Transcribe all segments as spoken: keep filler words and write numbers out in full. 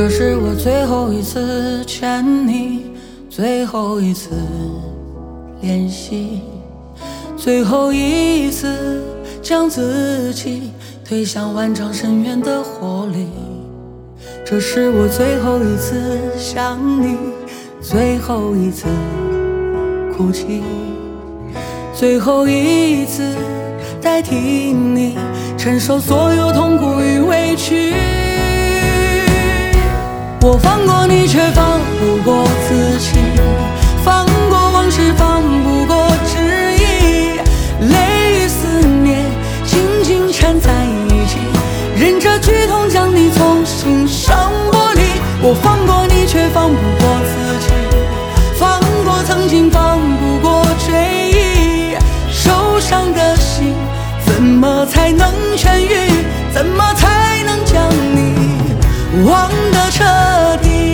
这是我最后一次牵你，最后一次练习，最后一次将自己推向万丈深渊的火里。这是我最后一次想你，最后一次哭泣，最后一次代替你承受所有痛苦与委屈。我放过你，却放不过自己，放过往事，放不过执意，泪与思念紧紧缠在一起，忍着剧痛将你从心上剥离。我放过你，却放不过自己，放过曾经，放不过追忆，受伤的心怎么才能痊愈？怎么才能将你忘得彻底？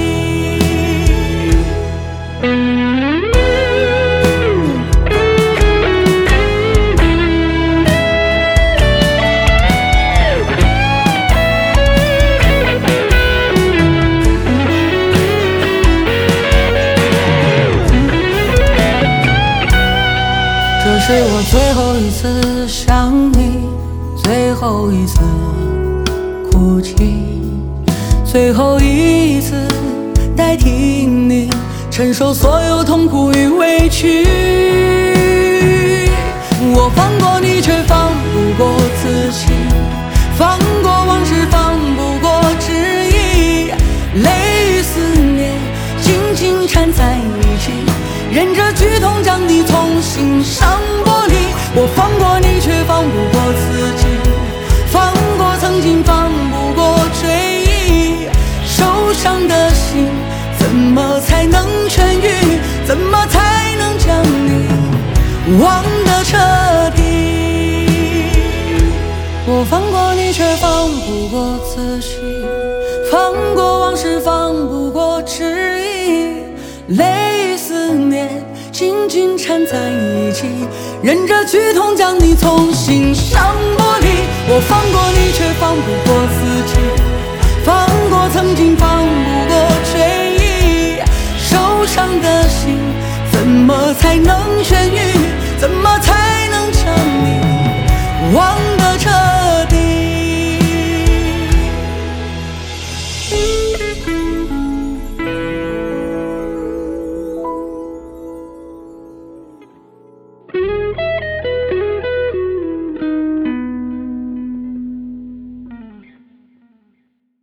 这是我最后一次想你，最后一次哭泣，最后一次代替你承受所有痛苦与委屈。我放过你，却放不过自己，放过往事，放不过执意，泪与思念紧紧缠在一起，忍着剧痛将你从心上剥离。我放过你，却放不过自己，放过曾经，放不过追忆，受伤的心怎么才能痊愈？怎么才能将你忘得彻底？我放过你，却放不过自己，放过往事，放不过执意，泪与思念紧紧缠在一起，忍着剧痛将你从心上剥离。我放过你，却放不过自己，放过曾经，放不过追忆，受伤的心怎么才能